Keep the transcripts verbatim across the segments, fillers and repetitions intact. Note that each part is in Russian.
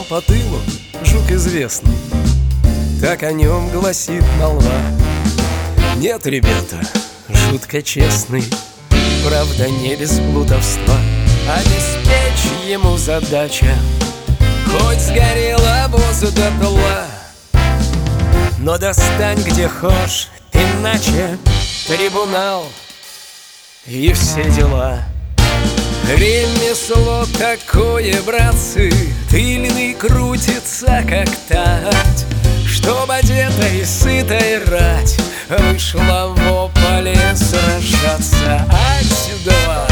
по тылу жук известный, так о нем гласит молва. Нет, ребята, жутко честный, правда не без плутовства. Обеспечь ему задача, хоть сгорела обоза дотла. Но достань где хошь, иначе трибунал и все дела. Ремесло такое, братцы, тыльный крутится как тать, чтоб одетой сытой рать вышла в поле сражаться. Отсюда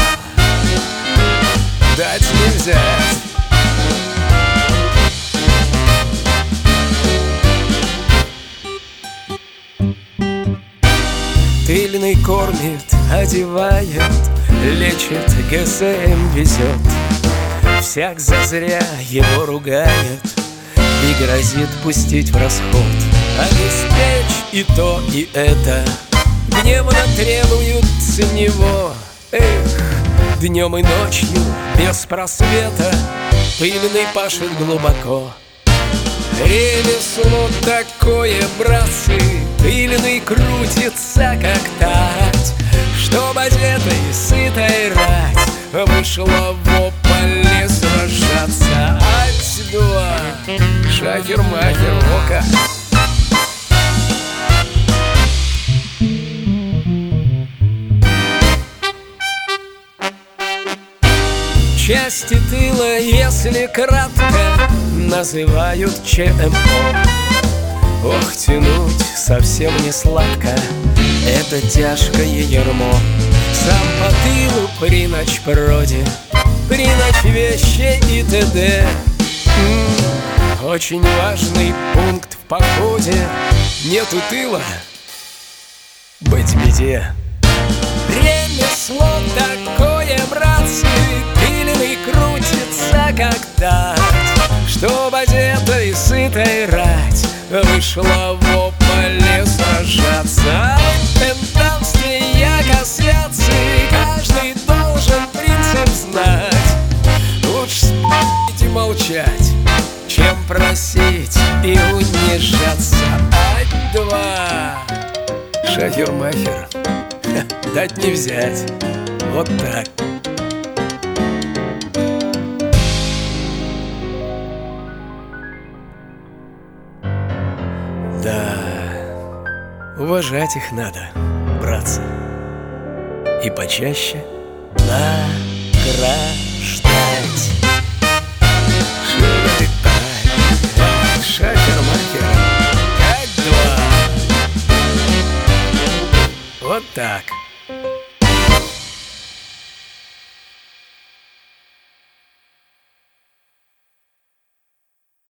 дать не взять. Тыльный кормит, одевает, лечит, ГСМ везет. Всяк зазря его ругает и грозит пустить в расход. Обеспечь и то, и это гневно требуют с него. Эх, днем и ночью без просвета тыльный пашет глубоко. Ремесло такое, братцы, тыльный крутится как тать, чтоб одетой сытой рать вышла в поле сражаться. Ать-два, шахер-махер, ока. Части тыла, если кратко, называют ЧМО. Ох, тянуть совсем не сладко, это тяжкое ярмо. Сам по тылу при ночпроде, при ночвеще и т.д. М-м, очень важный пункт в походе. Нету тыла, быть беде. Ремесло такое, братцы, тыльный крутится как тать, чтоб одетой сытой рать вышла в поле сражаться. Пентамстве яко святцы, каждый должен принцип знать. Лучше спать и молчать, чем просить и унижаться. Ать-два, шахер-махер, дать не взять. Вот так. Да, уважать их надо, братцы, и почаще награждать. Шахер-махер, как два. Вот так.